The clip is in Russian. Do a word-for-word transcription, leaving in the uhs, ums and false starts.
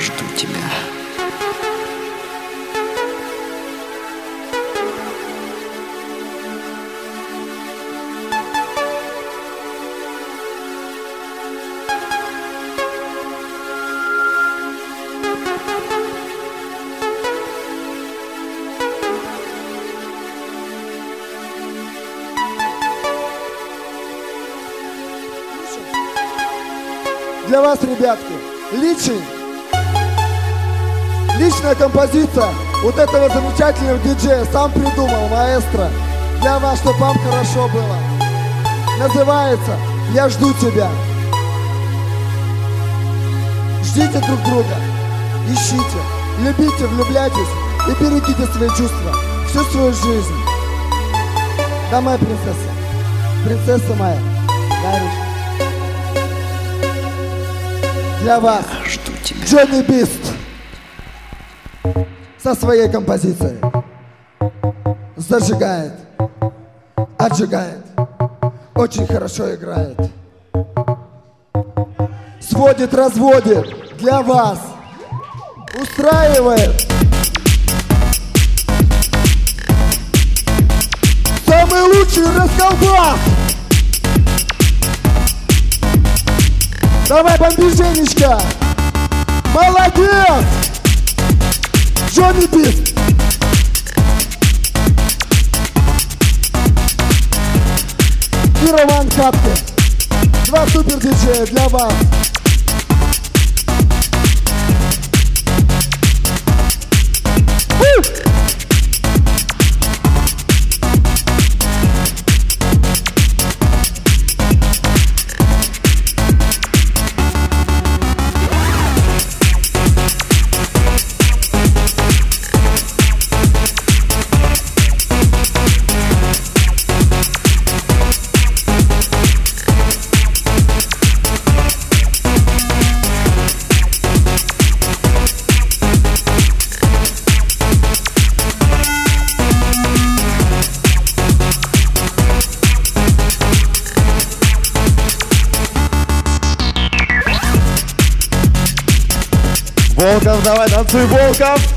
жду тебя. Для вас, ребятки, личный, личная композиция вот этого замечательного диджея, сам придумал, маэстро. Для вас, чтобы вам хорошо было. Называется «Я жду тебя». Ждите друг друга, ищите, любите, влюбляйтесь и берегите свои чувства всю свою жизнь. Да, моя принцесса, принцесса моя, Дарюшка. Для вас Жду тебя. Джонни Бист со своей композицией зажигает, отжигает, очень хорошо играет, сводит, разводит, для вас устраивает. Самый лучший расколбас. Давай, бомби, Женечка! Молодец! Джонни Бист! И Роман Капки. Два супер диджея для вас. Волков, давай, танцуй, Волков!